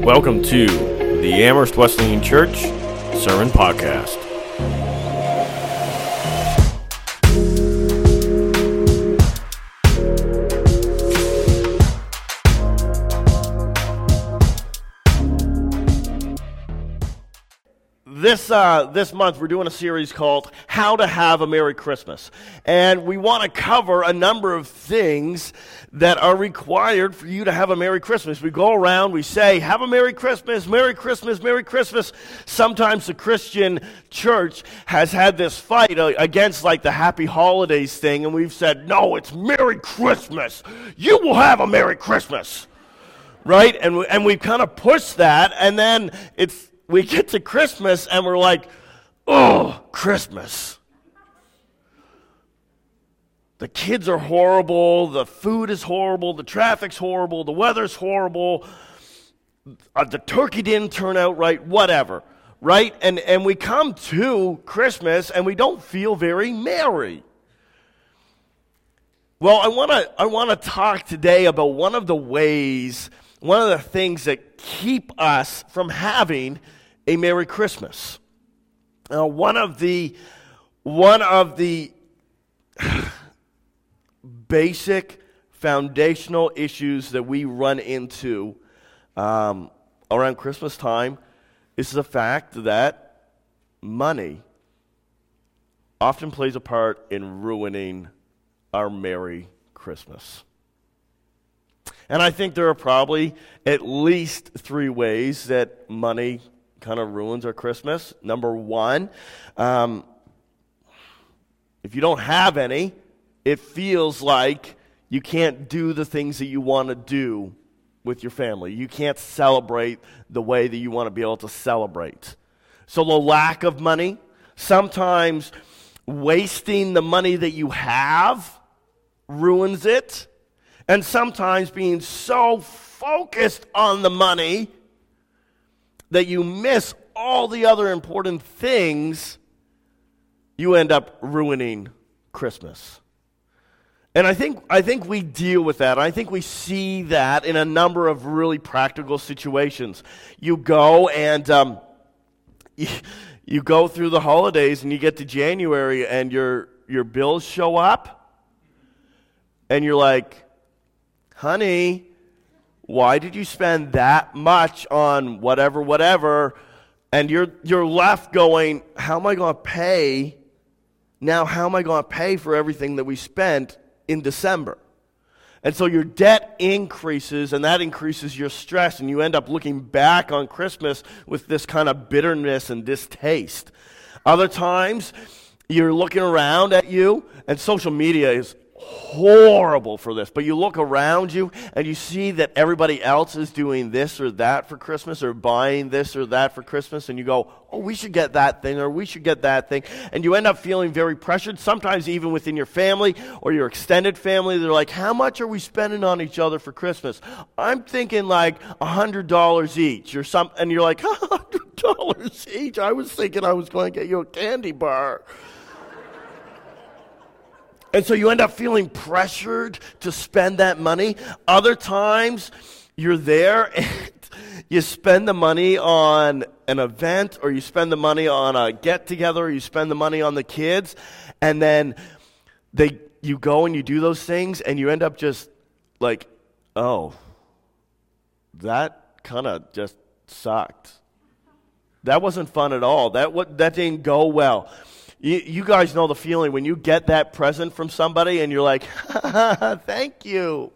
Welcome to the Amherst Wesleyan Church Sermon Podcast. This month we're doing a series called How to Have a Merry Christmas. And we want to cover a number of things that are required for you to have a Merry Christmas. We go around, we say, have a Merry Christmas, Merry Christmas, Merry Christmas. Sometimes the Christian church has had this fight against like the Happy Holidays thing, and we've said, no, it's Merry Christmas. You will have a Merry Christmas. Right? And we've kind of pushed that, and then we get to Christmas and we're like, oh, Christmas. The kids are horrible, the food is horrible, the traffic's horrible, the weather's horrible, the turkey didn't turn out right, whatever, right? And we come to Christmas and we don't feel very merry. Well, I want to talk today about one of the things that keep us from having a Merry Christmas. Now, one of the basic foundational issues that we run into around Christmas time is the fact that money often plays a part in ruining our Merry Christmas. And I think there are probably at least three ways that money kind of ruins our Christmas. Number one, if you don't have any, it feels like you can't do the things that you want to do with your family. You can't celebrate the way that you want to be able to celebrate. So the lack of money, sometimes wasting the money that you have ruins it. And sometimes being so focused on the money that you miss all the other important things, you end up ruining Christmas. And I think we deal with that. I think we see that in a number of really practical situations. You go and you go through the holidays and you get to January and your bills show up and you're like, honey, why did you spend that much on whatever? And you're left going, how am I going to pay? Now, how am I going to pay for everything that we spent in December? And so your debt increases, and that increases your stress, and you end up looking back on Christmas with this kind of bitterness and distaste. Other times, you're looking around at you, and social media is horrible for this, but you look around you and you see that everybody else is doing this or that for Christmas or buying this or that for Christmas, and you go, oh, we should get that thing or we should get that thing, and you end up feeling very pressured, sometimes even within your family or your extended family. They're like, how much are we spending on each other for Christmas? I'm thinking like $100 each or something, and you're like, $100 each? I was thinking I was going to get you a candy bar. And so you end up feeling pressured to spend that money. Other times, you're there and you spend the money on an event, or you spend the money on a get-together, or you spend the money on the kids, and then you go and you do those things, and you end up just like, oh, that kind of just sucked. That wasn't fun at all. That didn't go well. You guys know the feeling when you get that present from somebody and you're like, thank you.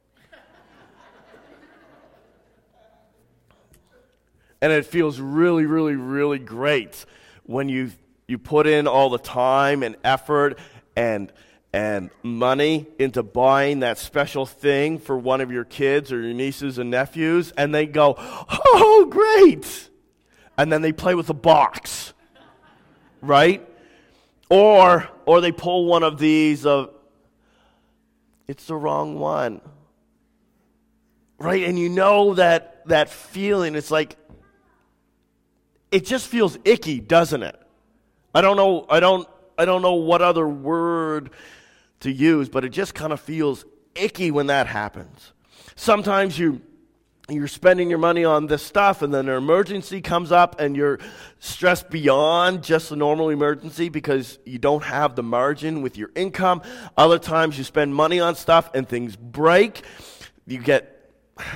And it feels really, really, really great when you put in all the time and effort and money into buying that special thing for one of your kids or your nieces and nephews, and they go, oh, great. And then they play with the box, right? Or they pull one of these of, it's the wrong one, right? And you know that feeling. It's like, it just feels icky, doesn't it? I don't know what other word to use, but it just kind of feels icky when that happens. Sometimes you you're spending your money on this stuff, and then an emergency comes up and you're stressed beyond just a normal emergency because you don't have the margin with your income. Other times you spend money on stuff and things break. You get...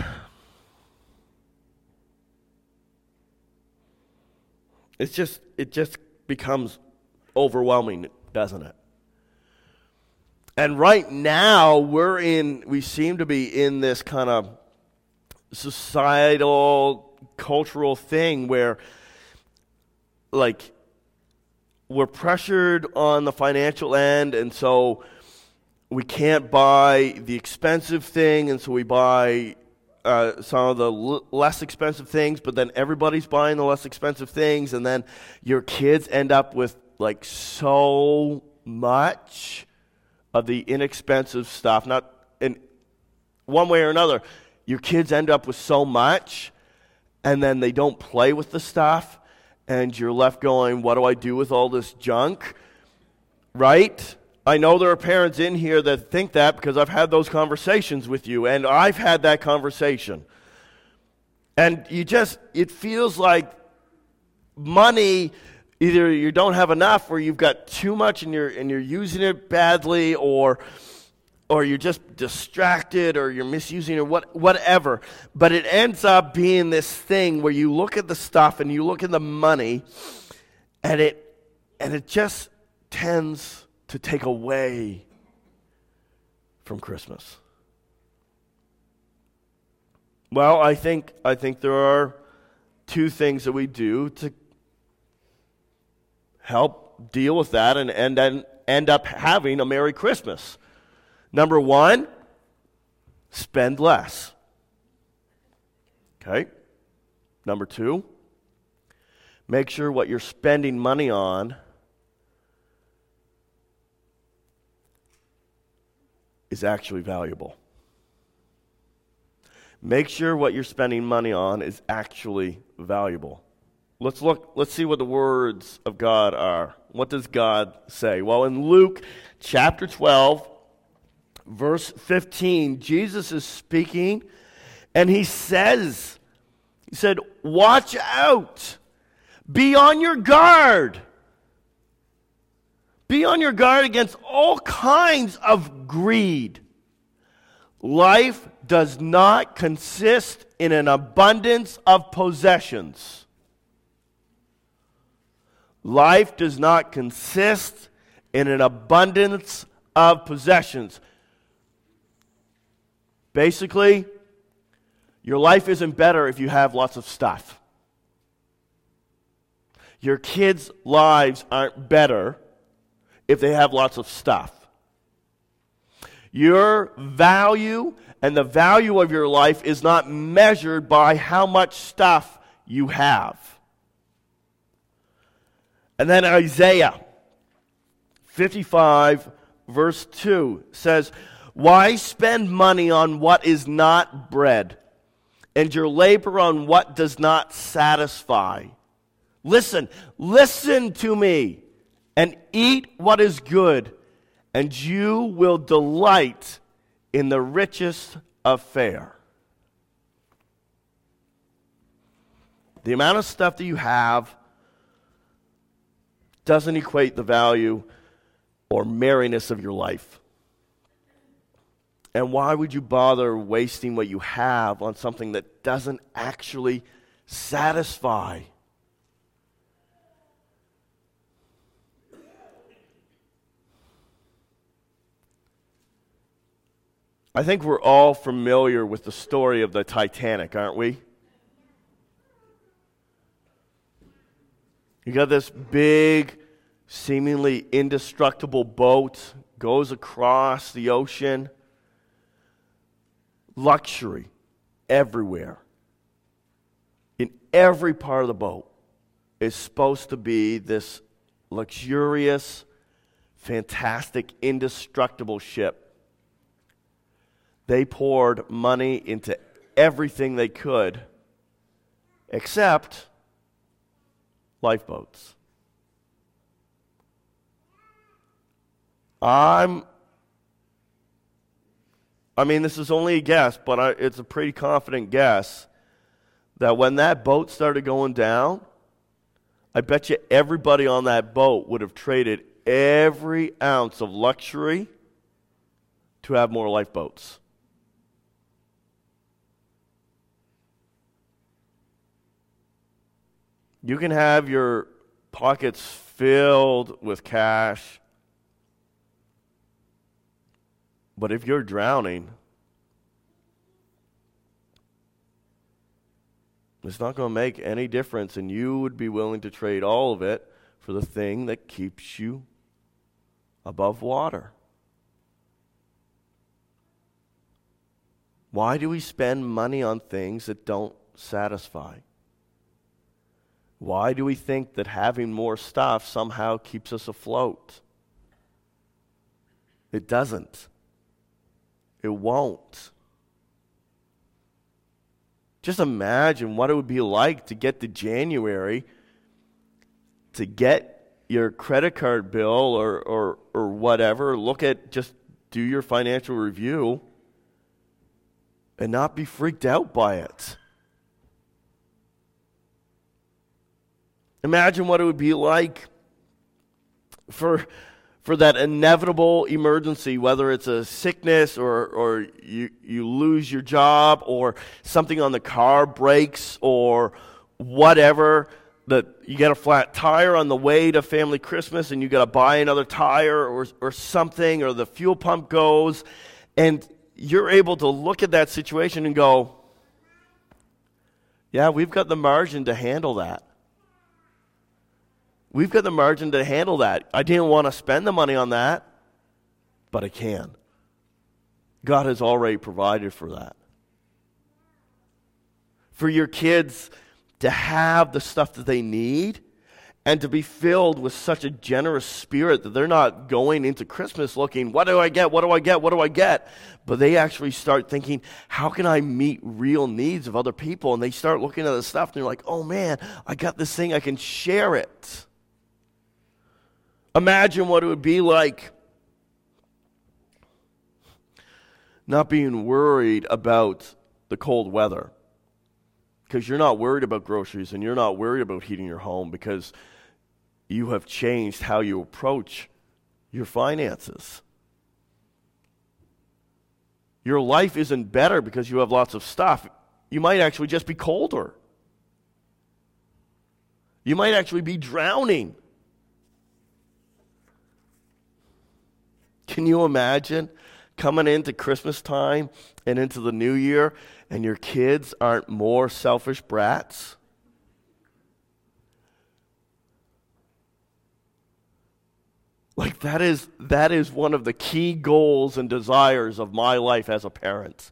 it just becomes overwhelming, doesn't it? And right now we seem to be in this kind of societal, cultural thing where, like, we're pressured on the financial end, and so we can't buy the expensive thing, and so we buy some of the less expensive things, but then everybody's buying the less expensive things, and then your kids end up with, like, so much of the inexpensive stuff. Not in one way or another. Your kids end up with so much, and then they don't play with the stuff, and you're left going, what do I do with all this junk? Right? I know there are parents in here that think that because I've had those conversations with you, and I've had that conversation. And it feels like money, either you don't have enough, or you've got too much and you're using it badly, or you're just distracted, or you're misusing it, whatever. But it ends up being this thing where you look at the stuff and you look at the money, and it just tends to take away from Christmas. Well, I think there are two things that we do to help deal with that and end up having a Merry Christmas. Number one, spend less. Okay? Number two, make sure what you're spending money on is actually valuable. Make sure what you're spending money on is actually valuable. Let's see what the words of God are. What does God say? Well, in Luke chapter 12, verse 15, Jesus is speaking, and he said, watch out. Be on your guard. Be on your guard against all kinds of greed. Life does not consist in an abundance of possessions. Life does not consist in an abundance of possessions. Basically, your life isn't better if you have lots of stuff. Your kids' lives aren't better if they have lots of stuff. Your value and the value of your life is not measured by how much stuff you have. And then Isaiah 55, verse 2 says, why spend money on what is not bread, and your labor on what does not satisfy? Listen to me, and eat what is good, and you will delight in the richest of fare. The amount of stuff that you have doesn't equate the value or merriness of your life. And why would you bother wasting what you have on something that doesn't actually satisfy? I think we're all familiar with the story of the Titanic, aren't we? You got this big, seemingly indestructible boat, goes across the ocean. Luxury everywhere. In every part of the boat is supposed to be this luxurious, fantastic, indestructible ship. They poured money into everything they could except lifeboats. I'm I mean, this is only a guess, but it's a pretty confident guess, that when that boat started going down, I bet you everybody on that boat would have traded every ounce of luxury to have more lifeboats. You can have your pockets filled with cash, but if you're drowning, it's not going to make any difference, and you would be willing to trade all of it for the thing that keeps you above water. Why do we spend money on things that don't satisfy? Why do we think that having more stuff somehow keeps us afloat? It doesn't. It won't. Just imagine what it would be like to get to January, to get your credit card bill or whatever, just do your financial review and not be freaked out by it. Imagine what it would be like for that inevitable emergency, whether it's a sickness or you lose your job or something on the car breaks or whatever, that you get a flat tire on the way to family Christmas and you got to buy another tire or something, or the fuel pump goes, and you're able to look at that situation and go, yeah, we've got the margin to handle that. We've got the margin to handle that. I didn't want to spend the money on that, but I can. God has already provided for that. For your kids to have the stuff that they need and to be filled with such a generous spirit that they're not going into Christmas looking, what do I get, what do I get, what do I get? But they actually start thinking, how can I meet real needs of other people? And they start looking at the stuff and they're like, oh man, I got this thing, I can share it. Imagine what it would be like not being worried about the cold weather, because you're not worried about groceries and you're not worried about heating your home because you have changed how you approach your finances. Your life isn't better because you have lots of stuff. You might actually just be colder. You might actually be drowning. Can you imagine coming into Christmas time and into the new year and your kids aren't more selfish brats? Like that is one of the key goals and desires of my life as a parent.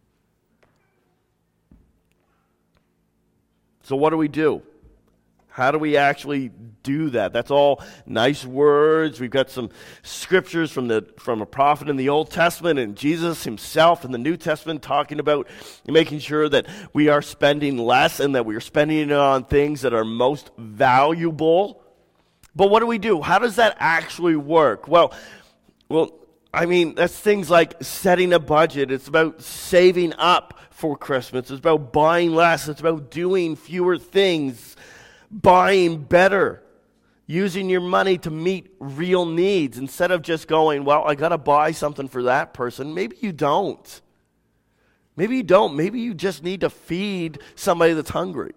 So what do we do? How do we actually do that? That's all nice words. We've got some scriptures from a prophet in the Old Testament and Jesus himself in the New Testament talking about making sure that we are spending less and that we are spending it on things that are most valuable. But what do we do? How does that actually work? Well, I mean, that's things like setting a budget. It's about saving up for Christmas. It's about buying less. It's about doing fewer things. Buying better, using your money to meet real needs instead of just going, well, I got to buy something for that person. Maybe you don't. Maybe you don't. Maybe you just need to feed somebody that's hungry.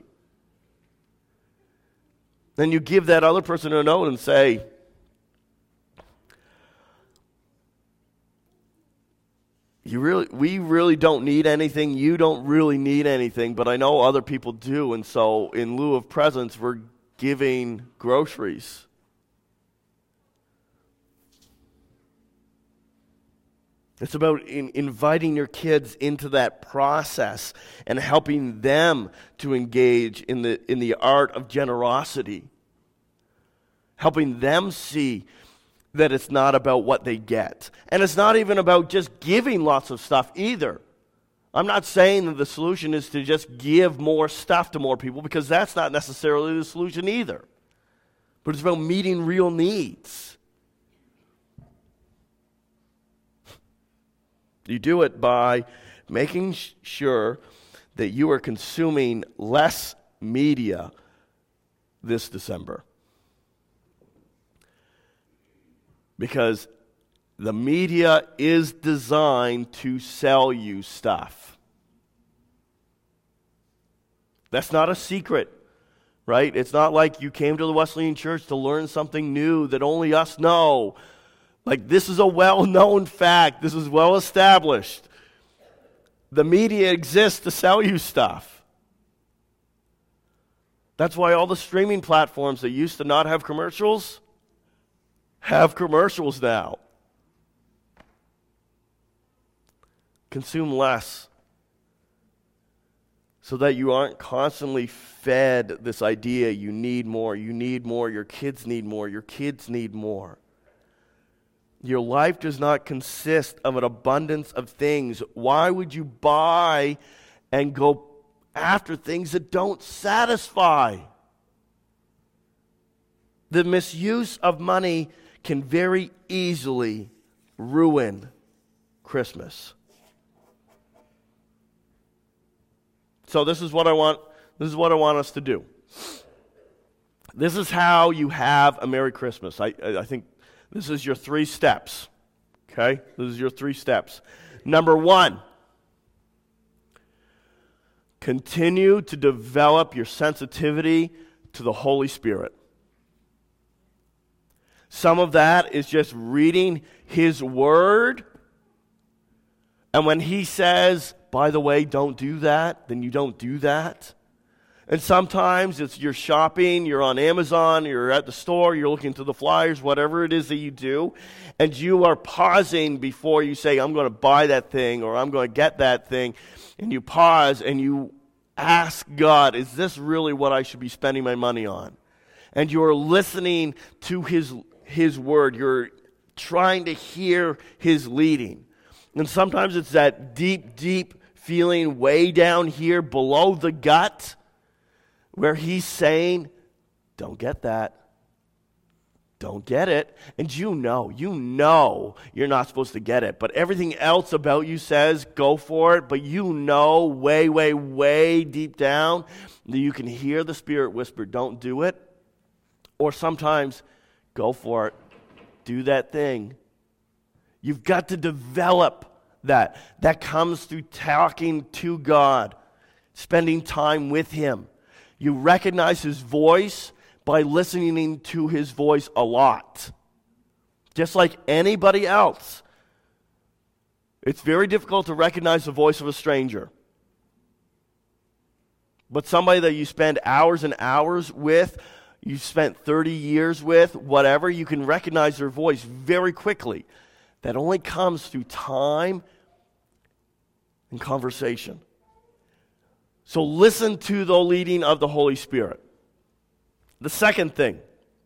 Then you give that other person a note and say, we really don't need anything. You don't really need anything, but I know other people do. And so in lieu of presents, we're giving groceries. It's about inviting your kids into that process and helping them to engage in the art of generosity. Helping them see that it's not about what they get. And it's not even about just giving lots of stuff either. I'm not saying that the solution is to just give more stuff to more people, because that's not necessarily the solution either. But it's about meeting real needs. You do it by making sure that you are consuming less media this December. Because the media is designed to sell you stuff. That's not a secret, right? It's not like you came to the Wesleyan Church to learn something new that only us know. Like, this is a well-known fact. This is well established. The media exists to sell you stuff. That's why all the streaming platforms that used to not have commercials have commercials now. Consume less so that you aren't constantly fed this idea you need more, your kids need more, your kids need more. Your life does not consist of an abundance of things. Why would you buy and go after things that don't satisfy? The misuse of money can very easily ruin Christmas. So this is what I want us to do. This is how you have a Merry Christmas. I think this is your 3 steps. Okay? This is your 3 steps. Number 1, continue to develop your sensitivity to the Holy Spirit. Some of that is just reading His Word. And when He says, by the way, don't do that, then you don't do that. And sometimes it's you're shopping, you're on Amazon, you're at the store, you're looking through the flyers, whatever it is that you do, and you are pausing before you say, I'm going to buy that thing or I'm going to get that thing. And you pause and you ask God, is this really what I should be spending my money on? And you're listening to His Word. You're trying to hear His leading. And sometimes it's that deep, deep feeling way down here below the gut where He's saying, don't get that. Don't get it. And you know you're not supposed to get it. But everything else about you says, go for it. But you know way, way, way deep down that you can hear the Spirit whisper, don't do it. Or sometimes, go for it. Do that thing. You've got to develop that. That comes through talking to God, spending time with Him. You recognize His voice by listening to His voice a lot. Just like anybody else. It's very difficult to recognize the voice of a stranger. But somebody that you spend hours and hours with, you spent 30 years with, whatever, you can recognize their voice very quickly. That only comes through time and conversation. So listen to the leading of the Holy Spirit. The second thing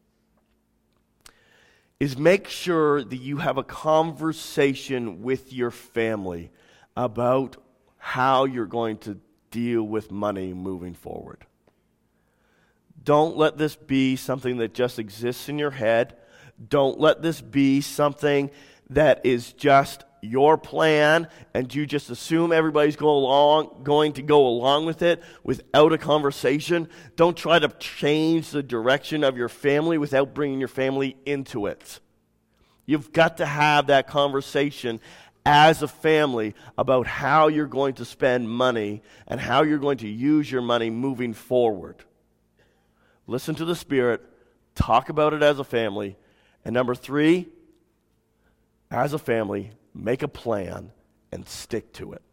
is make sure that you have a conversation with your family about how you're going to deal with money moving forward. Don't let this be something that just exists in your head. Don't let this be something that is just your plan and you just assume everybody's going to go along with it without a conversation. Don't try to change the direction of your family without bringing your family into it. You've got to have that conversation as a family about how you're going to spend money and how you're going to use your money moving forward. Listen to the Spirit, talk about it as a family, and number 3, as a family, make a plan and stick to it.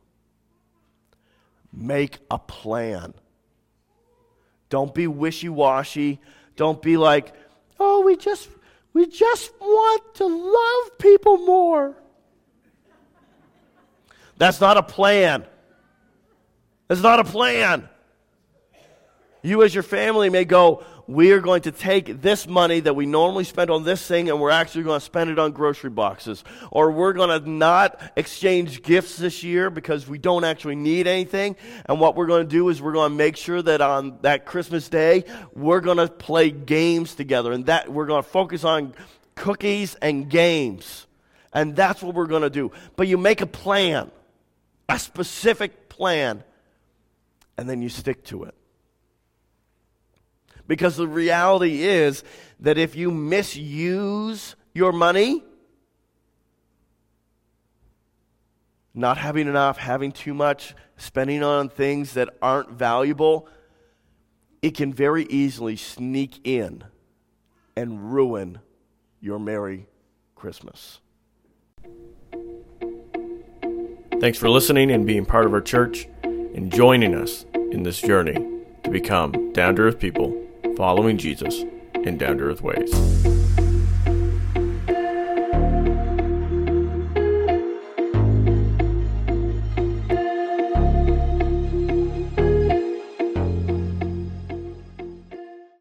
Make a plan. Don't be wishy-washy. Don't be like, oh, we just want to love people more. That's not a plan. That's not a plan. You as your family may go, we are going to take this money that we normally spend on this thing and we're actually going to spend it on grocery boxes. Or we're going to not exchange gifts this year because we don't actually need anything. And what we're going to do is we're going to make sure that on that Christmas day, we're going to play games together. And that we're going to focus on cookies and games. And that's what we're going to do. But you make a plan, a specific plan, and then you stick to it. Because the reality is that if you misuse your money, not having enough, having too much, spending on things that aren't valuable, it can very easily sneak in and ruin your Merry Christmas. Thanks for listening and being part of our church and joining us in this journey to become down-to-earth people following Jesus in down-to-earth ways.